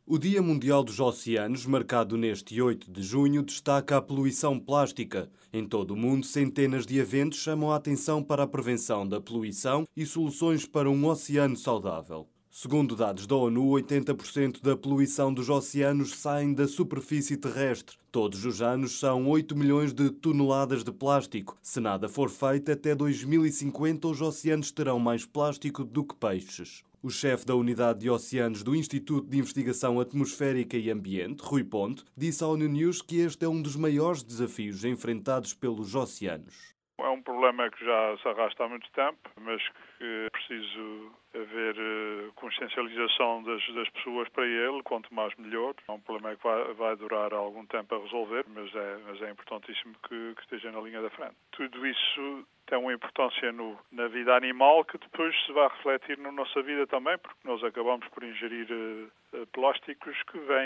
O Dia Mundial dos Oceanos, marcado neste 8 de junho, destaca a poluição plástica. Em todo o mundo, centenas de eventos chamam a atenção para a prevenção da poluição e soluções para um oceano saudável. Segundo dados da ONU, 80% da poluição dos oceanos saem da superfície terrestre. Todos os anos são 8 milhões de toneladas de plástico. Se nada for feito, até 2050 os oceanos terão mais plástico do que peixes. O chefe da Unidade de Oceanos do Instituto de Investigação Atmosférica e Ambiente, Rui Ponte, disse à ONU News que este é um dos maiores desafios enfrentados pelos oceanos. É um problema que já se arrasta há muito tempo, mas que é preciso haver consciencialização das pessoas para ele, quanto mais melhor. É um problema que vai durar algum tempo a resolver, mas é importantíssimo que esteja na linha da frente. Tudo isso tem uma importância na vida animal que depois se vai refletir na nossa vida também, porque nós acabamos por ingerir plásticos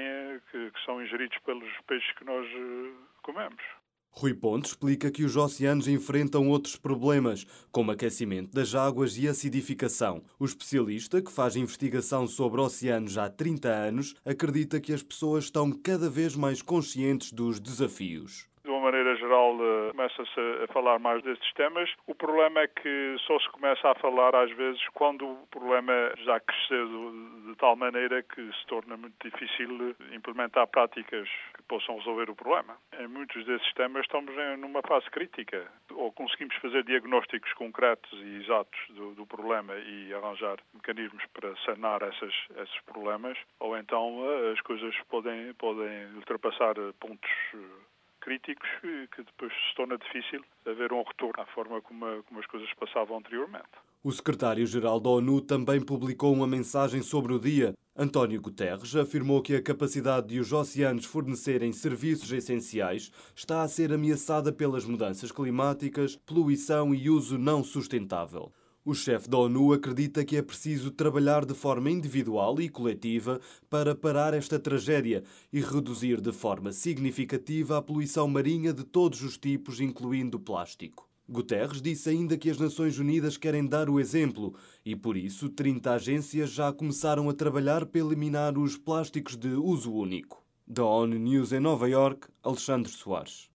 que são ingeridos pelos peixes que nós comemos. Rui Ponte explica que os oceanos enfrentam outros problemas, como aquecimento das águas e acidificação. O especialista, que faz investigação sobre oceanos há 30 anos, acredita que as pessoas estão cada vez mais conscientes dos desafios. De uma maneira geral, começa-se a falar mais destes temas. O problema é que só se começa a falar, às vezes, quando o problema já cresceu de tal maneira que se torna muito difícil implementar práticas que possam resolver o problema. Em muitos desses temas estamos numa fase crítica. Ou conseguimos fazer diagnósticos concretos e exatos do problema e arranjar mecanismos para sanar esses problemas, ou então as coisas podem ultrapassar pontos críticos que depois se torna difícil haver um retorno à forma como as coisas passavam anteriormente. O secretário-geral da ONU também publicou uma mensagem sobre o dia. António Guterres afirmou que a capacidade de os oceanos fornecerem serviços essenciais está a ser ameaçada pelas mudanças climáticas, poluição e uso não sustentável. O chefe da ONU acredita que é preciso trabalhar de forma individual e coletiva para parar esta tragédia e reduzir de forma significativa a poluição marinha de todos os tipos, incluindo plástico. Guterres disse ainda que as Nações Unidas querem dar o exemplo e, por isso, 30 agências já começaram a trabalhar para eliminar os plásticos de uso único. Da ONU News em Nova Iorque, Alexandre Soares.